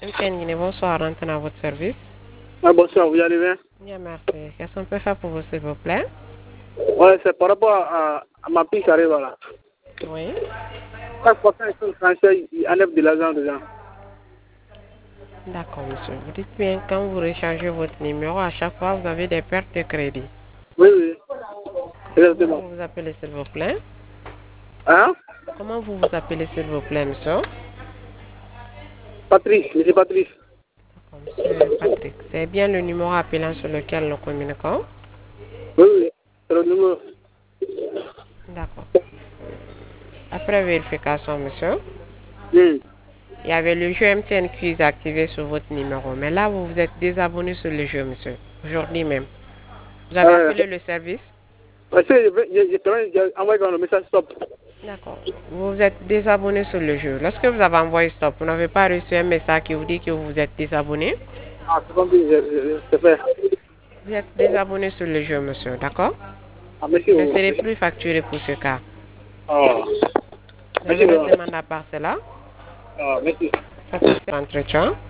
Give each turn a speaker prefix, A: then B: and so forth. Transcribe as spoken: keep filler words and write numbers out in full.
A: M T N Guinée, bonsoir, rentrez à votre service.
B: Ah, bonsoir, vous allez bien?
A: Bien, merci. Qu'est-ce qu'on peut faire pour vous, s'il vous plaît?
B: Ouais, c'est par rapport à, à ma fille qui arrive là.
A: Oui.
B: Chaque fois qu'ils sont français, ils enlèvent de l'argent dedans.
A: D'accord, monsieur. Vous dites bien, quand vous rechargez votre numéro, à chaque fois, vous avez des pertes de crédit.
B: Oui, oui.
A: Comment
B: Exactement.
A: vous vous appelez, s'il vous plaît?
B: Hein?
A: Comment vous vous appelez, s'il vous plaît, monsieur?
B: Patrice, monsieur Patrice.
A: Monsieur Patrick, c'est bien le numéro appelant sur lequel nous communiquons?
B: Oui, oui. C'est le numéro.
A: D'accord. Après vérification, monsieur,
B: Hmm.
A: il y avait le jeu M T N Quiz activé sur votre numéro. Mais là, vous vous êtes désabonné sur le jeu, monsieur. Aujourd'hui même. Vous avez
B: Euh,
A: appelé le service?
B: parce que je vais- je- je- j'ai envoyé dans le message stop.
A: D'accord. Vous vous êtes désabonné sur le jeu. Lorsque vous avez envoyé stop, vous n'avez pas reçu un message qui vous dit que vous vous êtes désabonné?
B: Ah, c'est comme si je, je, je, je fais.
A: Vous êtes désabonné sur le jeu, monsieur. D'accord?
B: Ah, merci
A: Vous ne
B: beaucoup.
A: serez plus facturé pour ce cas.
B: Ah,
A: Je
B: merci
A: vous laisse
B: beaucoup.
A: demander à part cela.
B: Ah, merci.
A: Faites entretien.